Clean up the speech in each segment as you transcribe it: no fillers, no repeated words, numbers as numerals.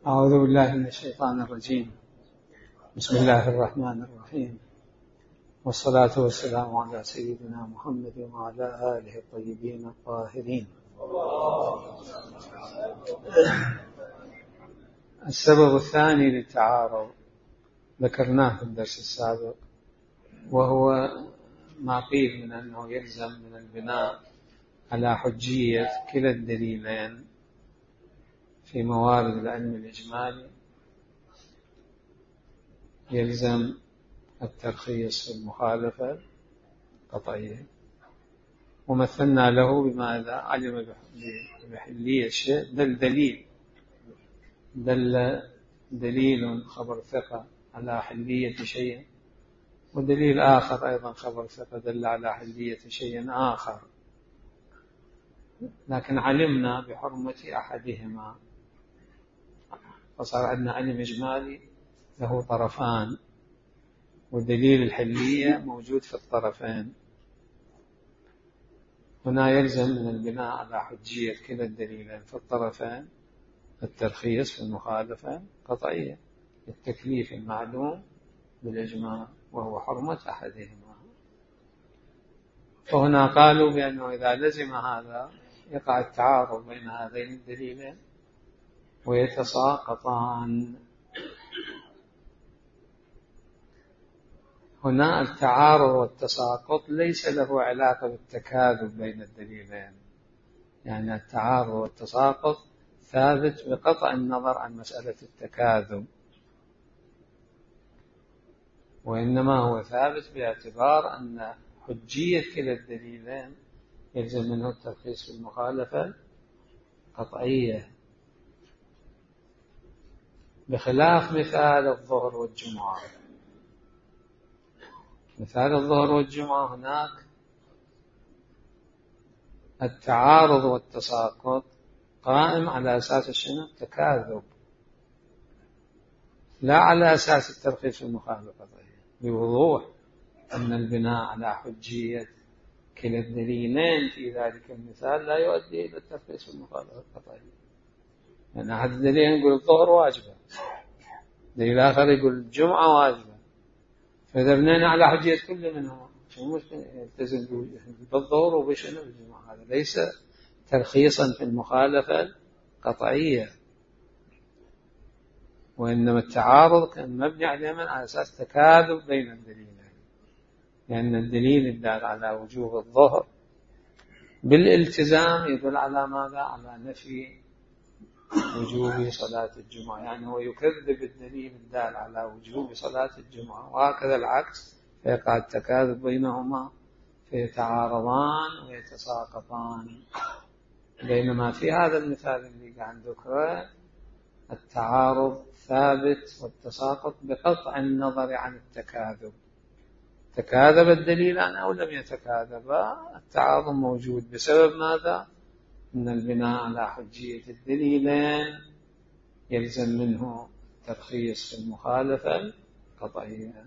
أعوذ بالله من الشيطان الرجيم. بسم الله الرحمن الرحيم، والصلاة والسلام على سيدنا محمد وعلى آله الطيبين الطاهرين. السبب الثاني للتعارض ذكرناه في الدرس السابق، وهو ما قيل من أنه يلزم من البناء على حجية كلا الدليلين في موارد العلم الإجمالي، يلزم الترخيص في المخالفة قطعية. ومثلنا له بما إذا علم بحلية شيء دل دليل خبر ثقة على حلية شيء، ودليل آخر أيضا خبر ثقة دل على حلية شيء آخر، لكن علمنا بحرمة أحدهما، فصار عندنا علم إجمالي له طرفان، ودليل الحلية موجود في الطرفين. هنا يلزم من البناء على حجية كلا الدليلين في الطرفين الترخيص في المخالفة قطعية التكليف المعلوم بالإجماع، وهو حرمة أحدهما. فهنا قالوا بأنه إذا لزم هذا يقع التعارض بين هذين الدليلين ويتساقطان. هنا التعارض والتساقط ليس له علاقة بالتكاذب بين الدليلين، يعني التعارض والتساقط ثابت بقطع النظر عن مسألة التكاذب، وإنما هو ثابت باعتبار أن حجية كلا الدليلين يلزم منه الترخيص في المخالفة قطعية، بخلاف مثال الظهر والجمعة. مثال الظهر والجمعة هناك التعارض والتساقط قائم على أساس شنو؟ التكاذب، لا على أساس الترخيص في المخالفة، بوضوح أن البناء على حجية كلا الدليلين في ذلك المثال لا يؤدي إلى الترخيص في المخالفة القطعية. يعني أحد الدليلين يقول الظهر واجبة، دليل آخر يقول الجمعة واجبة، فإذا بنينا على حجية كل منهم شو يلتزم بالظهر وبشنو بالجمعة، هذا ليس ترخيصا في المخالفة قطعية، وإنما التعارض كان مبني على أساس تكاذب بين الدليلين، لأن الدليل الدال على وجوب الظهر بالالتزام يدل على ماذا؟ على نفي وجوب صلاة الجمعة، يعني هو يكذب الدليل الدال على وجوب صلاة الجمعة، وهكذا العكس، فيقع التكاذب بينهما فيتعارضان ويتساقطان. بينما في هذا المثال اللي قاعد ذكره التعارض ثابت والتساقط بقطع النظر عن التكاذب، تكاذب الدليلان أو لم يتكاذبا، التعارض موجود بسبب ماذا؟ أن البناء على حجية الدليلين يلزم منه ترخيص في المخالفة القطعية.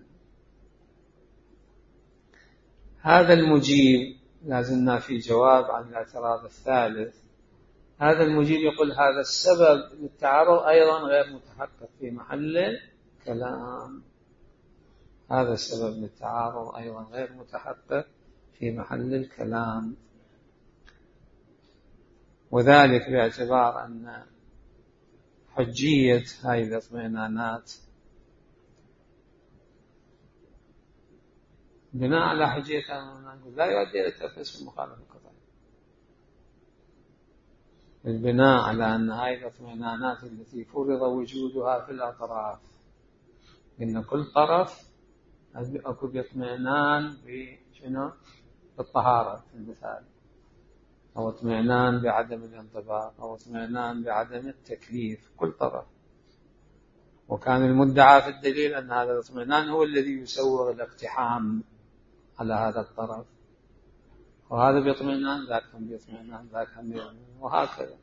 هذا المجيب لازلنا في جواب عن الاعتراض الثالث. هذا المجيب يقول هذا السبب للتعارض أيضا غير متحقق في محل كلام، هذا السبب للتعارض أيضا غير متحقق في محل الكلام، وذلك باعتبار أن حجية هذه الاطمئنانات بناء على حجية لا يؤدي إلى الترخيص في المخالفة القطعية. البناء على أن هذه الاطمئنانات التي فرض وجودها في الأطراف، إن كل طرف أكو باطمئنان بشنو؟ بالطهارة في المثال، أو اطمئنان بعدم الانطباق، أو اطمئنان بعدم التكليف، كل طرف. وكان المدعى في الدليل أن هذا الاطمئنان هو الذي يسوغ الاقتحام على هذا الطرف، وهذا باطمئنان ذاك هم باطمئنان ذاك هم باطمئنان، وهكذا.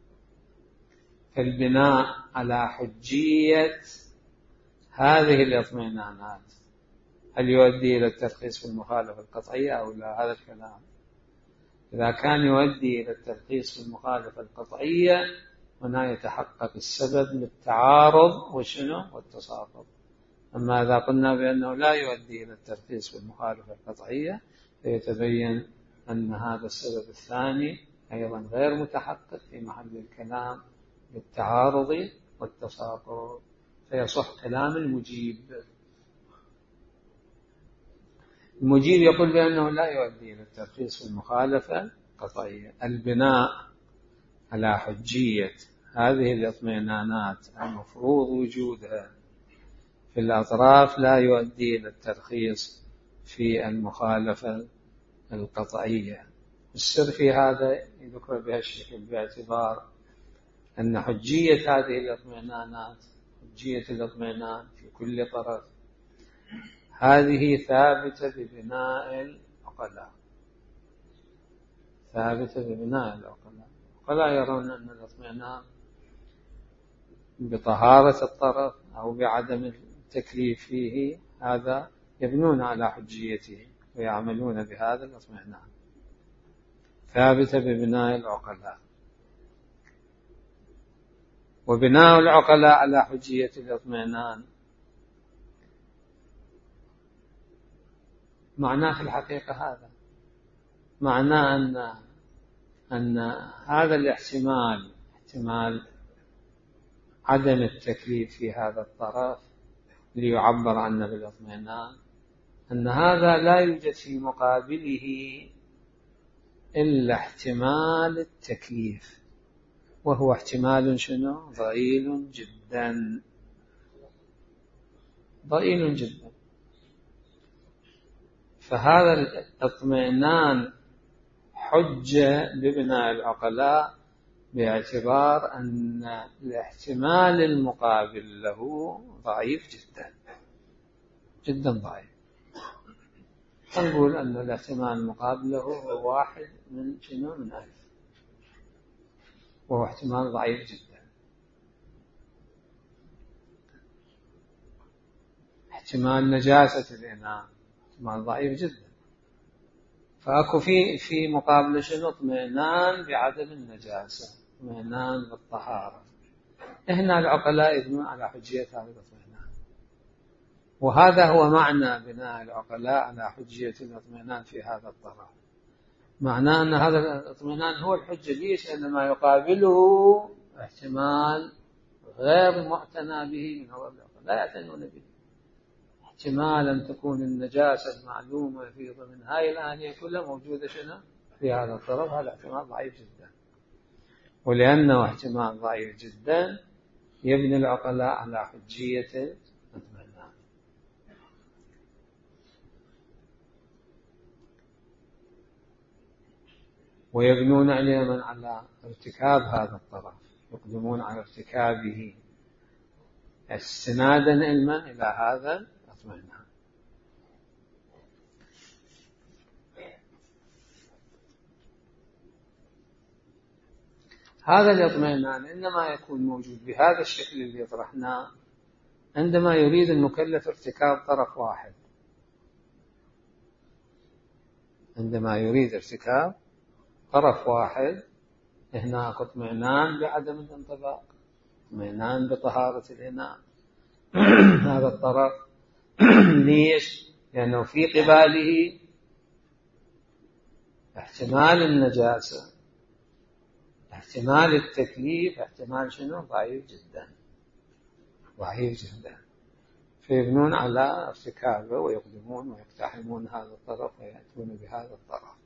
فالبناء على حجية هذه الاطمئنانات هل يؤدي إلى الترخيص في المخالفة القطعية أو لا؟ هذا الكلام. إذا كان يؤدي إلى الترخيص في المخالفة القطعية هنا يتحقق السبب للتعارض وشنو والتساقط. أما إذا قلنا بأنه لا يؤدي إلى الترخيص بالمخالفة القطعية فيتبين أن هذا السبب الثاني أيضا غير متحقق في محل الكلام للتعارض والتساقط، فيصح كلام المجيب. المجيب يقول بأنه لا يؤدي إلى الترخيص في المخالفة القطعية. البناء على حجية هذه الاطمئنانات المفروض وجودها في الأطراف لا يؤدي إلى الترخيص في المخالفة القطعية. السر في هذا يذكر بهالشكل باعتبار أن حجية هذه الاطمئنانات، حجية الاطمئنان في كل طرف، هذه ثابتة ببناء العقلاء، ثابتة ببناء العقلاء. ولا يرون أن الاطمئنان بطهارة الطرف أو بعدم التكليف فيه، هذا يبنون على حجيته ويعملون بهذا الاطمئنان، ثابتة ببناء العقلاء. وبناء العقلاء على حجية الاطمئنان معناه في الحقيقة هذا، معناه أن هذا الاحتمال، احتمال عدم التكليف في هذا الطرف ليعبر عنه بالاطمئنان، أن هذا لا يوجد في مقابله إلا احتمال التكليف، وهو احتمال شنو؟ ضئيل جدا، ضئيل جدا. فهذا الاطمئنان حجة ببناء العقلاء باعتبار أن الاحتمال المقابل له ضعيف جدا جدا ضعيف. نقول أن الاحتمال المقابل له هو واحد من شنو؟ من 1000، وهو احتمال ضعيف جدا. احتمال نجاسة الإناء احتمال ضعيف جدا، فأكو في مقابل شنو؟ اطمئنان بعدم النجاسة، اطمئنان بالطهارة. هنا العقلاء يبنون على حجية هذا الاطمئنان، وهذا هو معنى بناء العقلاء على حجية الاطمئنان في هذا الطرف. معناه أن هذا الاطمئنان هو الحجة. ليش؟ لأن ما يقابله احتمال غير معتنى به من هو العقلاء، لا يعتنون به. احتمال أن تكون النجاسة المعلومة في ضمن هاي الآنية كلها موجودة شنو؟ في هذا الطرف، هذا احتمال ضعيف جدا. ولأنه احتمال ضعيف جدا يبني العقلاء على حجية الاطمئنان. ويبنون علما على ارتكاب هذا الطرف، يقدمون على ارتكابه استنادا علما إلى هذا الاطمئنان. هذا الاطمئنان إنما يكون موجود بهذا الشكل اللي طرحناه عندما يريد المكلف ارتكاب طرف واحد، عندما يريد ارتكاب طرف واحد. هنا اطمئنان بعدم الانطباق، اطمئنان بطهارة الإناء هذا الطرف. ليش؟ لأنه في قباله احتمال النجاسة، احتمال التكليف، احتمال شنو؟ ضعيف جدا، ضعيف جدا. فيبنون على ارتكابه ويقدمون ويقتحمون هذا الطرف ويأتون بهذا الطرف.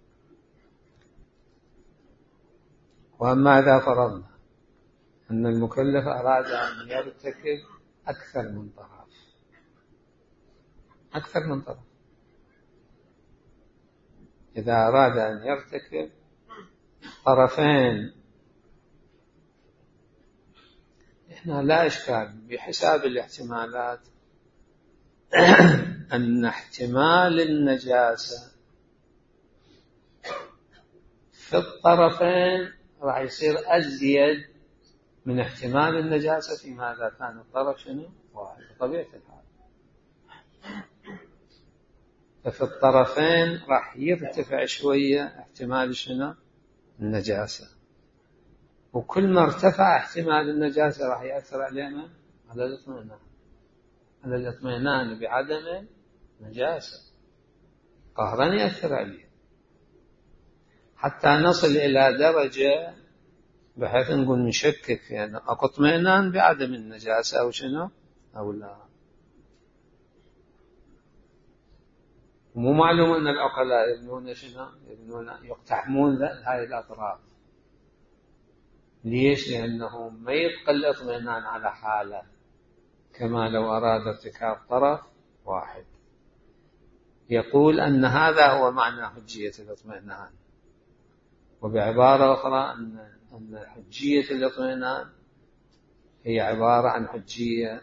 وأما إذا فرضنا أن المكلف أراد أن يرتكب أكثر من طرف، أكثر من طرف، إذا أراد أن يرتكب طرفين، هنا لا إشكال بحساب الاحتمالات أن احتمال النجاسة في الطرفين راح يصير أزيد من احتمال النجاسة في ماذا كان الطرف شنو؟ واحد، طبيعة الحال. ففي الطرفين راح يرتفع شوية احتمال شنو؟ النجاسة. وكل ما ارتفع احتمال النجاسة راح يأثر علينا على الاطمئنان، على الاطمئنان بعدم النجاسة، قهرا يأثر عليه، حتى نصل إلى درجة بحيث نقول نشكك في أن اطمئنان بعدم النجاسة أو شنو أو لا. مو معلوم أن العقلاء يبنون شنو، يبنون يقتحمون هذه الأطراف. ليش؟ لأنه ما يبقى الاطمئنان على حاله كما لو أراد ارتكاب طرف واحد. يقول أن هذا هو معنى حجية الاطمئنان، وبعبارة أخرى أن حجية الاطمئنان هي عبارة عن حجية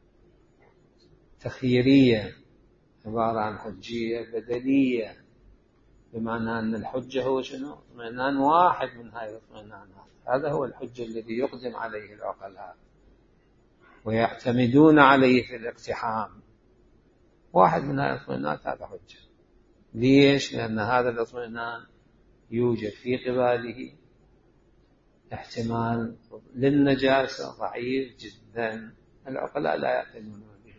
تخييرية، عبارة عن حجية بدلية، بمعنى أن الحجة هو شنو؟ اطمئنان واحد من هذه الاطمئنانات. هذا هو الحجة الذي يقدم عليه العقلاء ويعتمدون عليه في الاقتحام. واحد من هذه الاطمئنانات هذا حجة. ليش؟ لأن هذا الاطمئنان يوجد في قباله احتمال للنجاسة ضعيف جدا، العقلاء لا يعتمدون به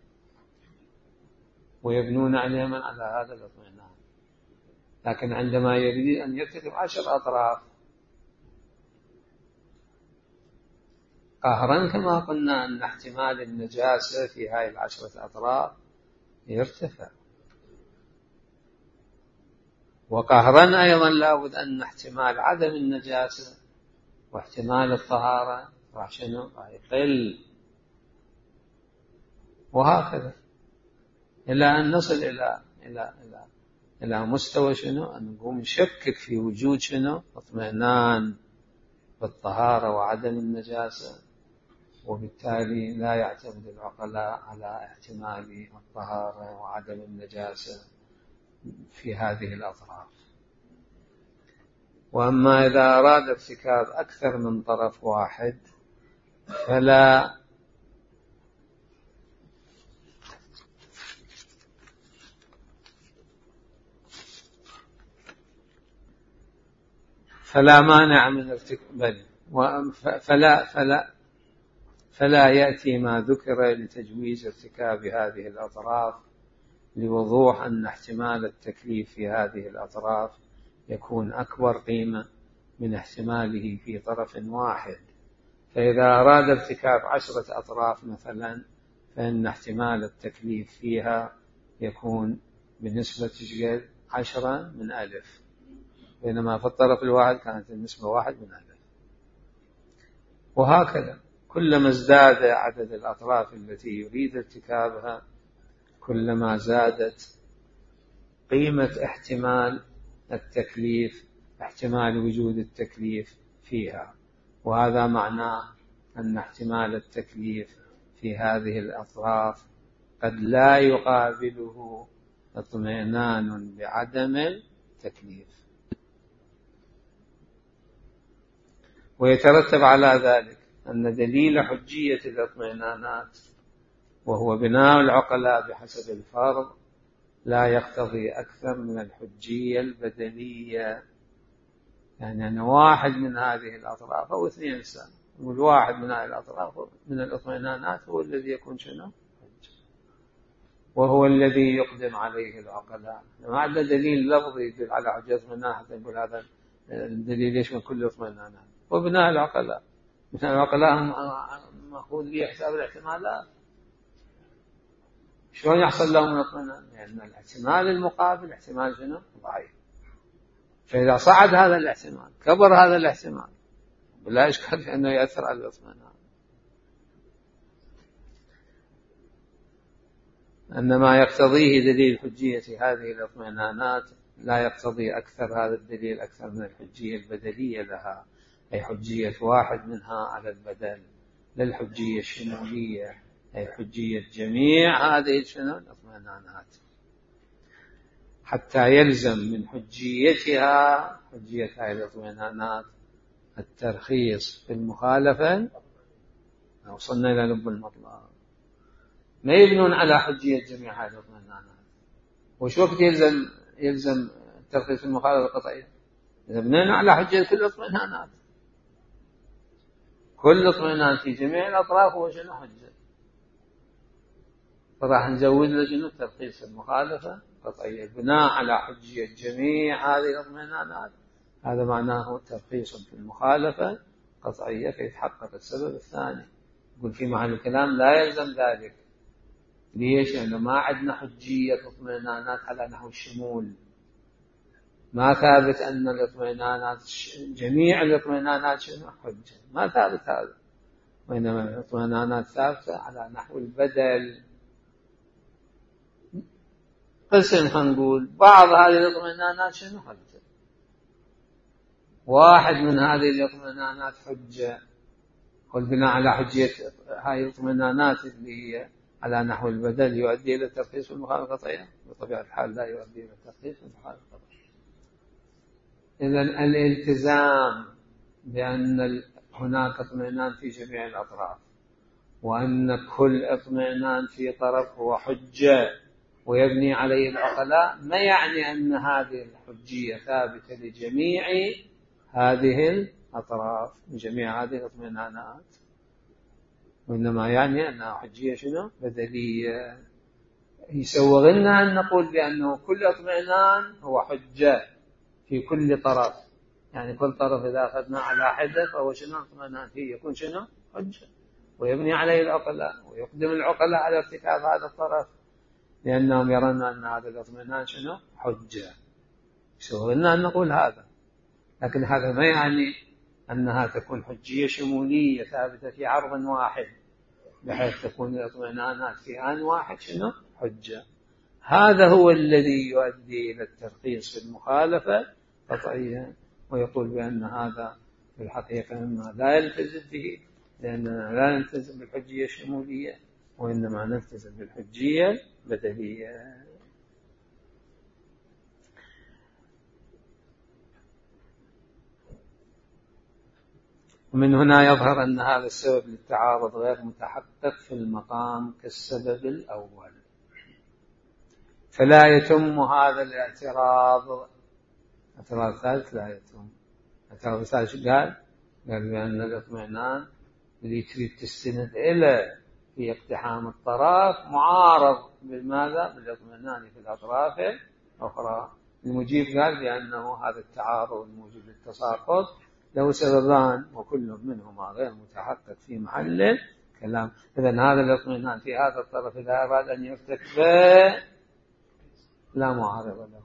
ويبنون عليهم على هذا الاطمئنان. لكن عندما يريد أن يرتكب 10 أطراف قهرا، كما قلنا أن احتمال النجاسة في هذه 10 أطراف يرتفع، وقهرا أيضا لابد أن احتمال عدم النجاسة واحتمال الطهارة راح شنو؟ راح يقل، وهكذا إلى أن نصل إلى مستوى شنو؟ أن نقوم نشكك في وجود شنو؟ اطمئنان بالطهارة وعدم النجاسة، وبالتالي لا يعتمد العقلاء على احتمال الطهارة وعدم النجاسة في هذه الأطراف. وأما إذا أراد ارتكاب أكثر من طرف واحد فلا مانع من ارتكاب، فلا يأتي ما ذكر لتجويز ارتكاب هذه الأطراف، لوضوح أن احتمال التكليف في هذه الأطراف يكون أكبر قيمة من احتماله في طرف واحد. فإذا أراد ارتكاب 10 أطراف مثلا، فإن احتمال التكليف فيها يكون بنسبة 10 من 1000، بينما في الطرف الواحد كانت النسبة 1 من 1000. وهكذا كلما ازداد عدد الأطراف التي يريد ارتكابها كلما زادت قيمة احتمال التكليف، احتمال وجود التكليف فيها. وهذا معناه أن احتمال التكليف في هذه الأطراف قد لا يقابله اطمئنان بعدم التكليف. ويترتب على ذلك أن دليل حجية الاطمئنانات، وهو بناء العقلاء بحسب الفرض، لا يقتضي أكثر من الحجية البدلية. يعني أن واحد من هذه الأطراف أو 2 سنة، والواحد من هذه الأطراف من الاطمئنانات هو الذي يكون شنو؟ حجة، وهو الذي يقدم عليه العقلاء. ما عندنا دليل لفظي يدل على حجة الاطمئنان حتى نقول هذا الدليل يشمل كل الاطمئنانات. وبناء العقلاء، بناء العقلاء مأخوذ به حساب الاحتمالات. شلون يحصل لهم الاطمئنان؟ لأن الاحتمال المقابل احتمال شنو؟ ضعيف. فإذا صعد هذا الاحتمال، كبر هذا الاحتمال، بلا إشكال في أنه يأثر على الاطمئنان. أن ما يقتضيه دليل حجية هذه الاطمئنانات لا يقتضي أكثر هذا الدليل أكثر من الحجية البدلية لها، أي حجية واحد منها على البدل، للحجية الشمولية، أي حجية جميع هذه الاطمئنانات، حتى يلزم من حجيتها، حجية هذه الاطمئنانات، الترخيص في المخالفة. وصلنا إلى لب المطلب. ما يبنون على حجية جميع هذه الاطمئنانات. وش وقت يلزم الترخيص في المخالفة القطعية؟ يبنون على حجية كل الاطمئنانات. كل اطمئنان في جميع الأطراف هو شنو؟ حجة. فراح نزود له شنو؟ ترخيص المخالفة قطعية بناء على حجية جميع هذه الاطمئنانات. هذا معناه ترخيص في المخالفة قطعية فيتحقق السبب الثاني. يقول في محل الكلام لا يلزم ذلك. ليش؟ لأنه ما عندنا حجية اطمئنانات على نحو الشمول. ما ثابت أن الاطمئنانات جميع الاطمئنانات شنو؟ حجة. ما ثابت هذا. وإنما الاطمئنانات ثابتة على نحو البدل. قسم خلينا نقول بعض هذه الاطمئنانات شنو؟ حجة. واحد من هذه الاطمئنانات حجة، والبناء على حجية هذه الاطمئنانات اللي هي على نحو البدل يؤدي إلى الترخيص والمخالفة القطعية. بطبيعة الحال لا يؤدي إلى الترخيص والمخالفة القطعية. إذن الالتزام بأن هناك اطمئنان في جميع الأطراف، وأن كل اطمئنان في طرف هو حجة ويبني عليه العقلاء، ما يعني أن هذه الحجية ثابتة لجميع هذه الأطراف وجميع هذه الاطمئنانات، وإنما يعني أنها حجية شنو؟ بدلية. يسوغ لنا أن نقول بأنه كل اطمئنان هو حجة في كل طرف. يعني كل طرف إذا أخذنا على حدة فهو شنو؟ اطمئنان فيه يكون شنو؟ حجة، ويبني عليه العقلاء ويقدم العقلاء على ارتكاب هذا الطرف، لأنهم يرون أن هذا الاطمئنان شنو؟ حجة. يسوغ لنا أن نقول هذا، لكن هذا ما يعني أنها تكون حجية شمولية ثابتة في عرض واحد بحيث تكون الاطمئنانات في آن واحد شنو؟ حجة. هذا هو الذي يؤدي إلى الترخيص في المخالفة قطعيا، ويقول بأن هذا في الحقيقة مما لا يلتزم به، لأننا لا نلتزم بالحجية الشمولية وإنما نلتزم بالحجية البدلية. ومن هنا يظهر أن هذا السبب للتعارض غير متحقق في المقام كالسبب الأول، فلا يتم هذا الاعتراض. الاعتراض الثالث لا يتم. الاعتراض الثالث قال بأن الاطمئنان اللي تريد تستند إلى في اقتحام الطرف معارض بالماذا؟ بالاطمئنان في الأطراف الأخرى. المجيب قال بأنه هذا التعارض الموجب للتساقط له سببان وكل منهما غير متحقق في محل كلام. إذن هذا الاطمئنان في هذا الطرف إذا أراد أن يرتكبه لا معارض له.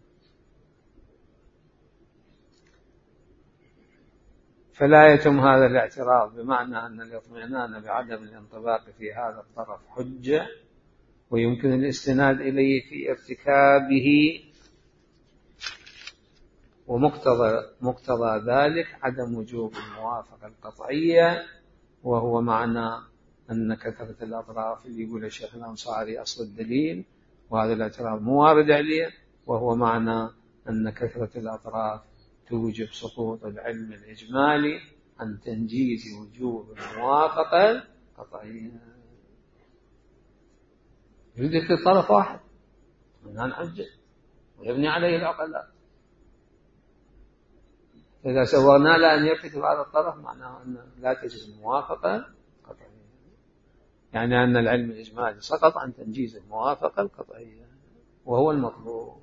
فلا يتم هذا الاعتراض بمعنى أن الاطمئنان بعدم الانطباق في هذا الطرف حجة ويمكن الاستناد إليه في ارتكابه، ومقتضى ذلك عدم وجوب الموافقة القطعية، وهو معنى أن كثرة الأطراف اللي يقول الشيخ الأنصاري أصل الدليل، وهذا الاعتراض مو وارد عليه، وهو معنى أن كثرة الأطراف توجب سقوط العلم الإجمالي عن تنجيز وجوب الموافقة القطعية. يوجد في طرف واحد من حجة ويبني عليه العقلاء، إذا سوغنا له أن يرتكب هذا الطرف معناه أن لا تجوز الموافقة القطعية، يعني أن العلم الإجمالي سقط عن تنجيز الموافقة القطعية وهو المطلوب.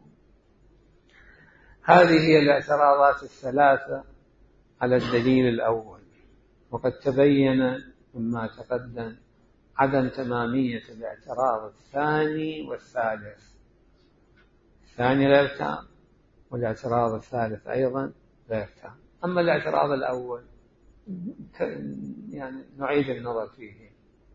هذه هي الاعتراضات الثلاثة على الدليل الأول. وقد تبين مما تقدم عدم تمامية الاعتراض الثاني والثالث. الثاني غير تام والاعتراض الثالث أيضا غير تام. أما الاعتراض الأول يعني نعيد النظر فيه.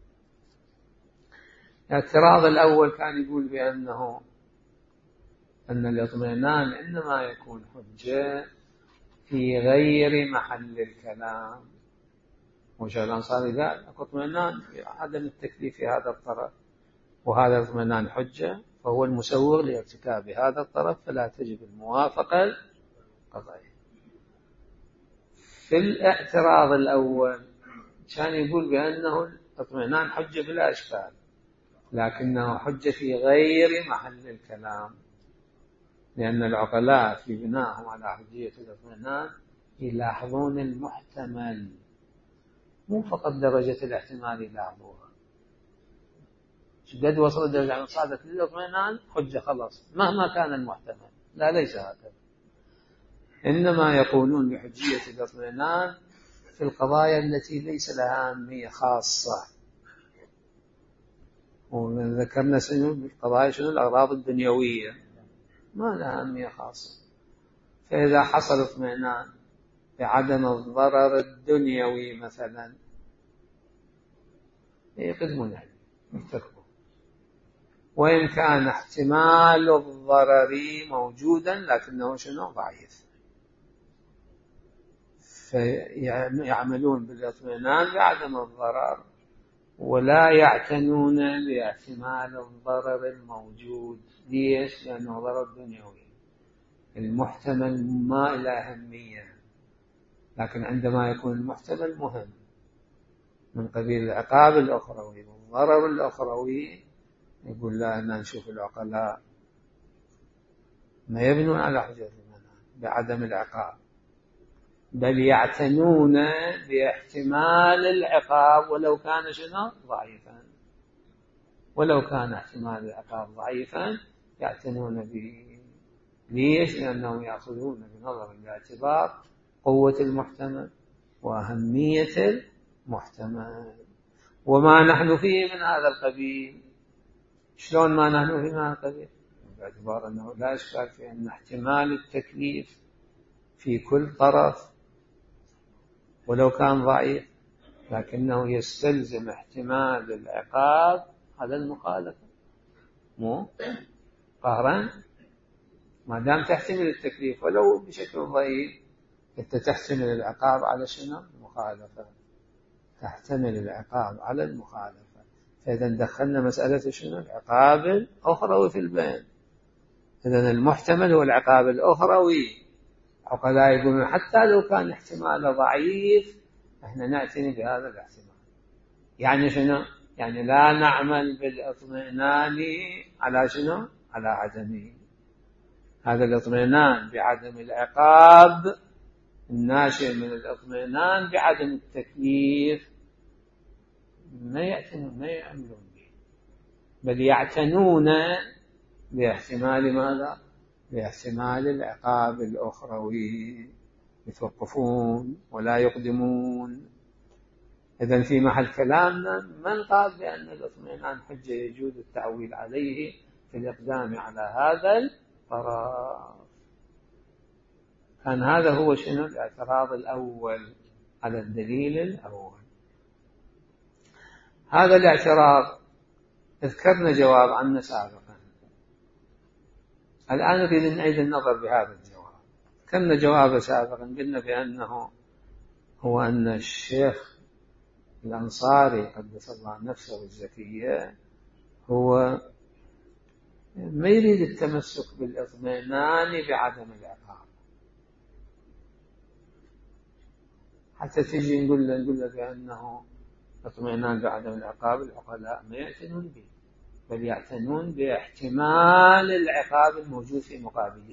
الاعتراض الأول كان يقول بأن الاطمئنان إنما يكون حجة في غير محل الكلام. والشيخ الأنصاري قال اطمئنان في عدم التكليف في هذا الطرف، وهذا الاطمئنان حجة فهو المسوغ لارتكاب هذا الطرف، فلا تجب الموافقة القطعية. في الاعتراض الأول كان يقول بأنه الاطمئنان حجة بلا إشكال، لكنه حجة في غير محل الكلام، لأن العقلاء في بنائهم على حجية الاطمئنان يلاحظون المحتمل مو فقط درجة الاحتمال يلاحظوها، قد وصل درجة صادت للاطمئنان حجة خلاص مهما كان المحتمل. لا، ليس هكذا. إنما يقولون بحجية الاطمئنان في القضايا التي ليس لها أهمية خاصة. وذكرنا القضايا الأغراض الدنيوية ما لها أهمية خاصة. فإذا حصل اطمئنان بعدم الضرر الدنيوي مثلا يقدمون عليه يرتكبون، وإن كان احتمال الضرر موجودا لكنه ضعيف، فيعملون بالاطمئنان بعدم الضرر ولا يعتنون باحتمال الضرر الموجود. ليش؟ لأنه ضرر دنيوي المحتمل ما له أهمية، لكن عندما يكون المحتمل مهم من قبيل العقاب الأخروي والضرر الأخروي يقول لا، أن نشوف العقلاء ما يبنون على حجة بعدم العقاب، بل يعتنون باحتمال العقاب ولو كان ضعيفا. ولو كان احتمال العقاب ضعيفا يعتنون به. ليش؟ لأنهم يأخذون بنظر الاعتبار قوة المحتمل وأهمية المحتمل. وما نحن فيه من هذا القبيل. شلون ما نحن فيه من هذا القبيل؟ باعتبار أنه لا إشكال في أن احتمال التكليف في كل طرف ولو كان ضعيف، لكنه يستلزم احتمال العقاب على المخالفة مو قهرا. ما دام تحتمل التكليف ولو بشكل ضعيف أنت تحتمل العقاب على المخالفة، تحتمل العقاب على المخالفة. فإذا دخلنا مسألة العقاب الأخروي في البين. إذن المحتمل هو العقاب الأخروي. عقلاء يقولون حتى لو كان احتمال ضعيف احنا نعتني بهذا الاحتمال. يعني يعني لا نعمل بالاطمئنان على على عدمه. هذا الاطمئنان بعدم العقاب الناشئ من الاطمئنان بعدم التكليف ما يعملون به، بل يعتنون باحتمال ماذا؟ باحتمال العقاب الأخروي، يتوقفون ولا يقدمون. إذن في محل كلامنا من قال بأن الاطمئنان حجة يجوز التعويل عليه في الإقدام على هذا الطرف. كان هذا هو الاعتراض الأول على الدليل الأول. هذا الاعتراض ذكرنا جواب عنه سابقا، الآن نريد أن نعيد النظر بهذا الجواب. كنا جوابه سابقا قلنا بأنه هو أن الشيخ الأنصاري قدس الله نفسه الزكية هو ما يريد التمسك بالاطمئنان بعدم العقاب. حتى تيجي نقول له بأنه اطمئنان بعدم العقاب العقلاء ما يعتنون به، بل يعتنون باحتمال العقاب الموجود في مقابله.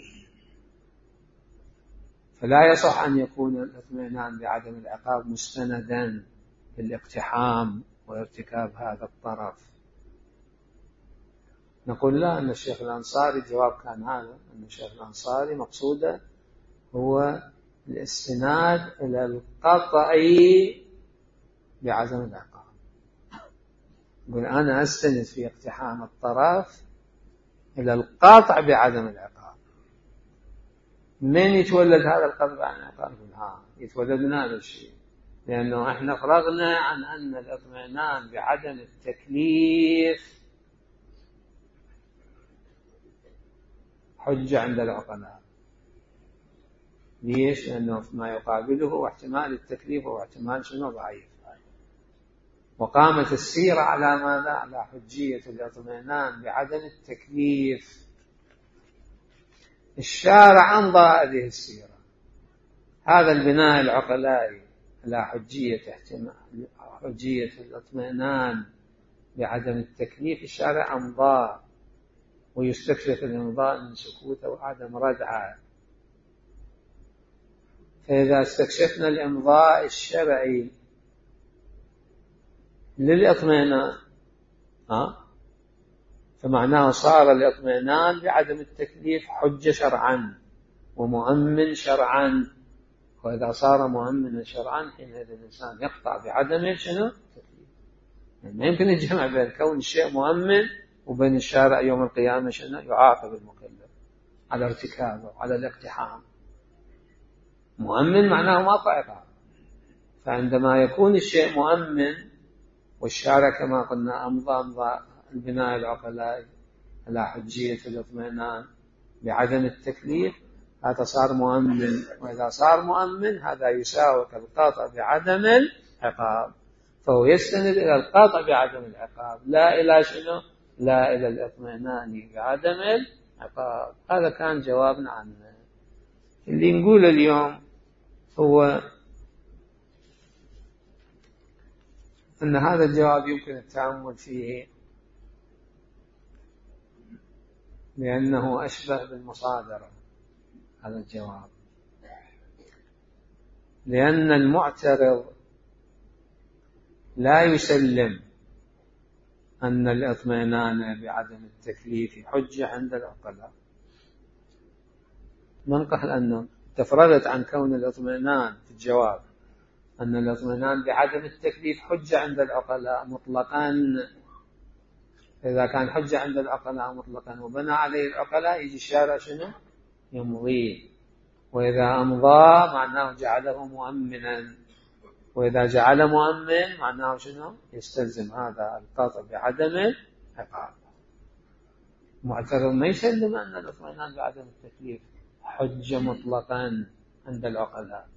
فلا يصح أن يكون الاطمئنان بعدم العقاب مستندا بالاقتحام وارتكاب هذا الطرف. نقول لا، أن الشيخ الأنصاري الجواب كان هذا، أن الشيخ الأنصاري مقصوده هو الاستناد إلى القطع بعدم العقاب. يقول أنا أستند في اقتحام الطرف إلى القطع بعدم العقاب. من يتولد هذا القطع بعدم العقاب؟ يقول يتولد من هذا الشيء، لأنه احنا فرغنا عن أن الاطمئنان بعدم التكليف حجة عند العقلاء. ليش؟ لأنه ما يقابله هو احتمال التكليف واحتمال ضعيف. وقامت السيرة على ماذا؟ على حجية الاطمئنان بعدم التكليف. الشارع أمضى هذه السيرة، هذا البناء العقلائي على حجية الاطمئنان بعدم التكليف. الشارع أمضى ويستكشف الإمضاء من سكوته وعدم ردعه. فإذا استكشفنا الإمضاء الشرعي للإطمئنان، فمعناه صار الاطمئنان بعدم التكليف حجة شرعا ومؤمن شرعا. وإذا صار مؤمنا شرعا حينئذ الإنسان يقطع بعدم شنو؟ التكليف. يعني ما يمكن الجمع بين كون الشيء مؤمن وبين الشارع يوم القيامة شنو؟ يعاقب المكلف على ارتكابه على الاقتحام. مؤمن معناه ما عقاب. فعندما يكون الشيء مؤمن والشارع كما قلنا أمضى البناء العقلائي على حجية الاطمئنان بعدم التكليف، هذا صار مؤمن. وإذا صار مؤمن هذا يساوي القاطع بعدم العقاب، فهو يستند إلى القاطع بعدم العقاب لا إلى شنو؟ لا إلى الاطمئنان بعدم العقاب. هذا كان جوابنا عنه. اللي نقول اليوم هو أن هذا الجواب يمكن التأمل فيه لأنه أشبه بالمصادرة. هذا الجواب لأن المعترض لا يسلم أن الاطمئنان بعدم التكليف حجة عند العقلاء. من قال أنه تفرغت عن كون الاطمئنان في الجواب أن الاطمئنان بعدم التكليف حجة عند العقلاء مطلقا. إذا كان حجة عند العقلاء مطلقا وبنى عليه العقلاء يجي الشارع شنو؟ يمضي. وإذا أمضى معناه جعله مؤمنا، وإذا جعل مؤمن معناه شنو؟ يستلزم هذا القاطع بعدم العقاب. معترض ما يسلم أن الاطمئنان بعدم التكليف حجة مطلقا عند العقلاء.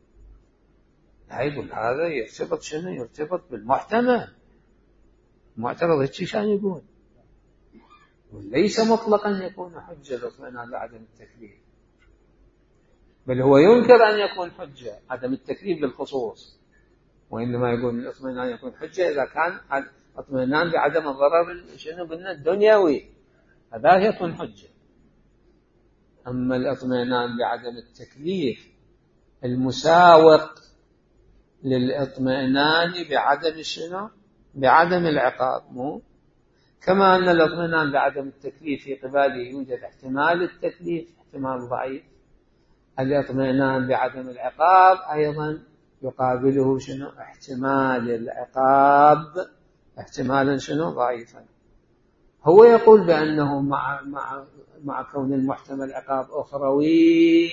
يقول هذا يرتبط شنو؟ يرتبط بالمحتمل. المعترض هيك شان يقول وليس مطلقا يكون حجة الاطمئنان بعدم التكليف، بل هو ينكر أن يكون حجة عدم التكليف بالخصوص، وإنما يقول الاطمئنان يكون حجة إذا كان اطمئنان بعدم الضرر شنو قلنا الدنيوي، هذا يكون حجة. أما الاطمئنان بعدم التكليف المساوق للاطمئنان بعدم شنو؟ بعدم العقاب. مو كما أن الاطمئنان بعدم التكليف في قباله يوجد احتمال التكليف احتمال ضعيف، الاطمئنان بعدم العقاب أيضا يقابله شنو؟ احتمال العقاب احتمالا شنو؟ ضعيفا. هو يقول بأنه مع كون المحتمل عقاب أخروي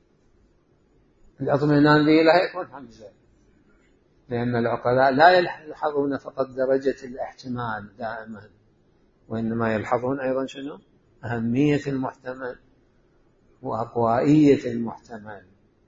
الاطمئنان به لا يكون حمزة، لأن العقلاء لا يلحظون فقط درجة الاحتمال دائما، وإنما يلحظون أيضا شنو؟ أهمية المحتمل وأقوائية المحتمل،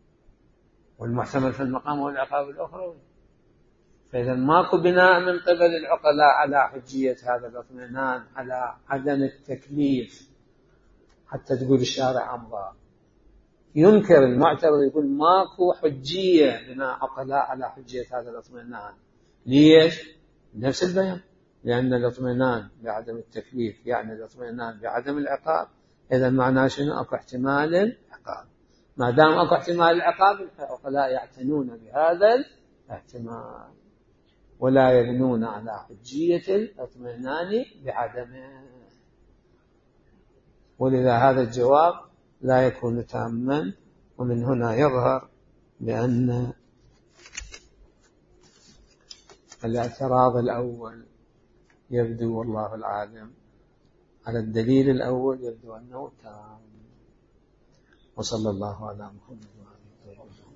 والمحتمل في المقام هو العقاب الأخروي. فإذا ماكو بناء من قبل العقلاء على حجية هذا الاطمئنان على عدم التكليف حتى تقول الشارع أمضى. ينكر المعترض يقول ماكو حجية بناء عقلاء على حجية هذا الاطمئنان. ليش؟ نفس البيان، لأن الاطمئنان بعدم التكليف يعني الاطمئنان بعدم العقاب، إذا معناه شنو؟ أكو احتمال العقاب. ما دام أكو احتمال العقاب العقلاء يعتنون بهذا الاحتمال ولا يبنون على حجية الاطمئنان بعدمه. ولذا هذا الجواب لا يكون تاما. ومن هنا يظهر بأن الاعتراض الأول يبدو والله العالم على الدليل الأول يبدو أنه تام. وصلى الله على محمد وعلى آله وصحبه.